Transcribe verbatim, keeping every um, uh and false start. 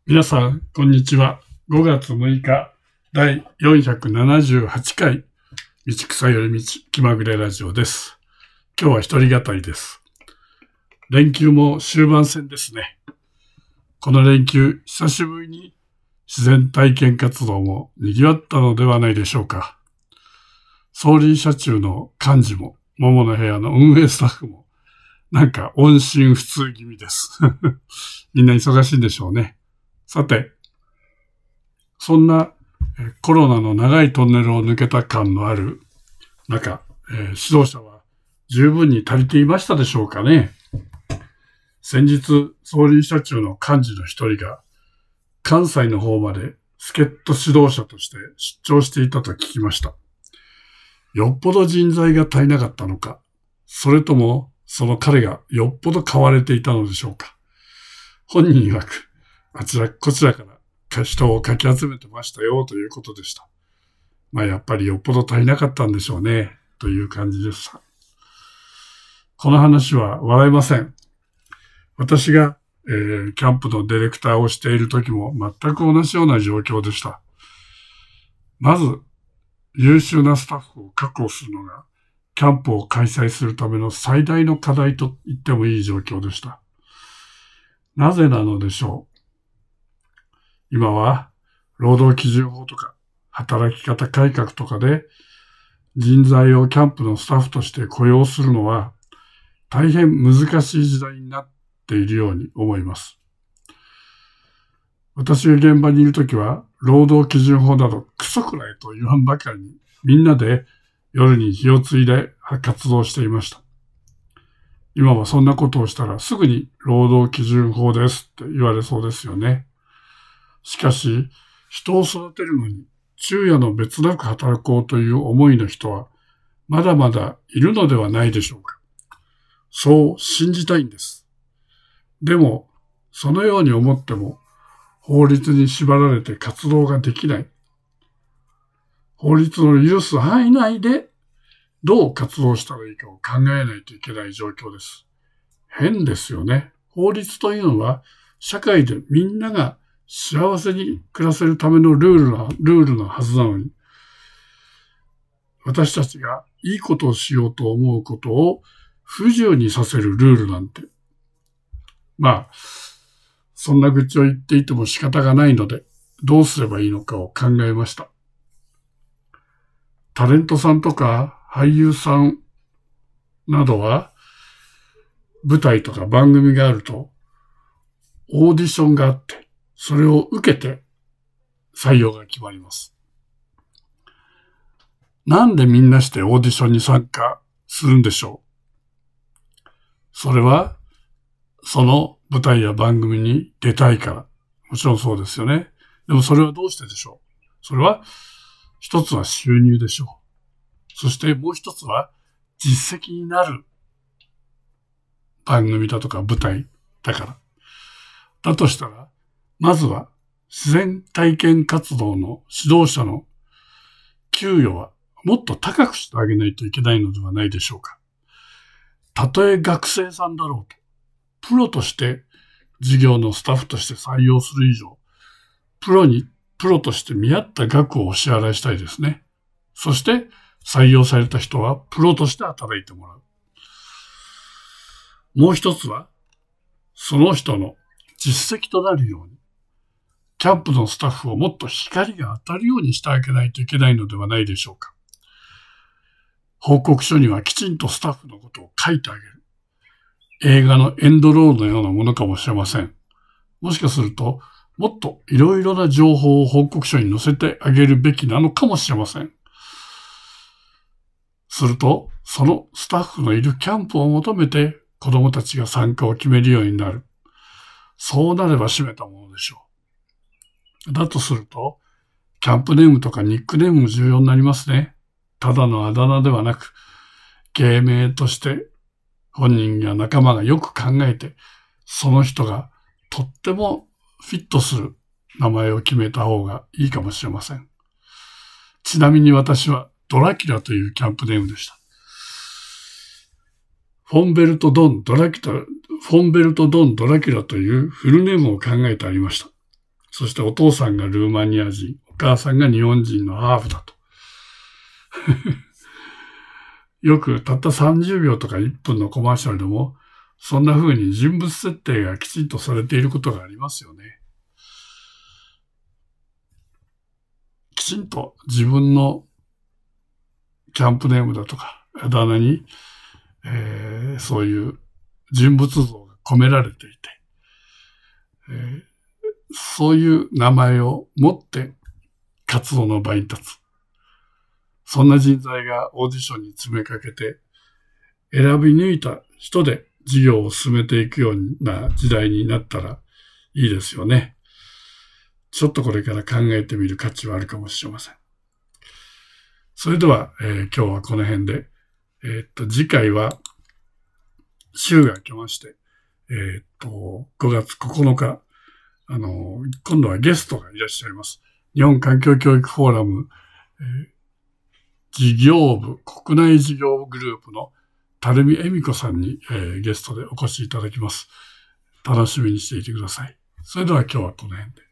皆さん、こんにちは。ごがつむいか、だいよんひゃくななじゅうはちかい、道草より道気まぐれラジオです。今日は一人語りです。連休も終盤戦ですね。この連休、久しぶりに自然体験活動も賑わったのではないでしょうか。総理車中の幹事も、桃の部屋の運営スタッフも、なんか音信不通気味です。みんな忙しいんでしょうね。さて、そんなコロナの長いトンネルを抜けた感のある中、えー、指導者は十分に足りていましたでしょうかね。先日、総理車中の幹事の一人が、関西の方まで助っ人指導者として出張していたと聞きました。よっぽど人材が足りなかったのか、それともその彼がよっぽど買われていたのでしょうか。本人曰く、あちらこちらから人をかき集めてましたよということでした。まあやっぱりよっぽど足りなかったんでしょうねという感じでした。この話は笑いません。私が、えー、キャンプのディレクターをしている時も全く同じような状況でした。まず優秀なスタッフを確保するのがキャンプを開催するための最大の課題と言ってもいい状況でした。なぜなのでしょう。今は労働基準法とか働き方改革とかで人材をキャンプのスタッフとして雇用するのは大変難しい時代になっているように思います。私が現場にいるときは労働基準法などクソくらいと言わんばかりにみんなで夜に火をついで活動していました。今はそんなことをしたらすぐに労働基準法ですって言われそうですよね。しかし、人を育てるのに昼夜の別なく働こうという思いの人はまだまだいるのではないでしょうか。そう信じたいんです。でも、そのように思っても法律に縛られて活動ができない。法律の許す範囲内でどう活動したらいいかを考えないといけない状況です。変ですよね。法律というのは社会でみんなが幸せに暮らせるためのルールな、ルールのはずなのに、私たちがいいことをしようと思うことを不自由にさせるルールなんて。まあ、そんな愚痴を言っていても仕方がないので、どうすればいいのかを考えました。タレントさんとか俳優さんなどは、舞台とか番組があると、オーディションがあって、それを受けて採用が決まります。なんでみんなしてオーディションに参加するんでしょう。それはその舞台や番組に出たいから。もちろんそうですよね。でもそれはどうしてでしょう。それは一つは収入でしょう。そしてもう一つは実績になる番組だとか舞台だから。だとしたらまずは自然体験活動の指導者の給与はもっと高くしてあげないといけないのではないでしょうか。たとえ学生さんだろうと、プロとして事業のスタッフとして採用する以上、プロに、プロとして見合った額をお支払いしたいですね。そして採用された人はプロとして働いてもらう。もう一つは、その人の実績となるように、キャンプのスタッフをもっと光が当たるようにしてあげないといけないのではないでしょうか。報告書にはきちんとスタッフのことを書いてあげる。映画のエンドロールのようなものかもしれません。もしかすると、もっといろいろな情報を報告書に載せてあげるべきなのかもしれません。すると、そのスタッフのいるキャンプを求めて子供たちが参加を決めるようになる。そうなれば締めたものでしょう。だとすると、キャンプネームとかニックネームも重要になりますね。ただのあだ名ではなく、芸名として本人や仲間がよく考えて、その人がとってもフィットする名前を決めた方がいいかもしれません。ちなみに私はドラキュラというキャンプネームでした。フォンベルト・ドン・ドラキュラ、フォンベルト・ドン・ドラキュラというフルネームを考えてありました。 そしてお父さんがルーマニア人、お母さんが日本人のハーフだと。よくたったさんじゅうびょうとかいっぷんのコマーシャルでも、そんな風に人物設定がきちんとされていることがありますよね。きちんと自分のキャンプネームだとか、あだ名に、えー、そういう人物像が込められていて、えー、そういう名前を持って活動の場に立つ。そんな人材がオーディションに詰めかけて、選び抜いた人で事業を進めていくような時代になったらいいですよね。ちょっとこれから考えてみる価値はあるかもしれません。それでは、えー、今日はこの辺で、えー、っと、次回は週が明けまして、えー、っと、ごがつここのか、あの、今度はゲストがいらっしゃいます。日本環境教育フォーラム、えー、事業部、国内事業部グループの垂水恵美子さんに、えー、ゲストでお越しいただきます。楽しみにしていてください。それでは今日はこの辺で。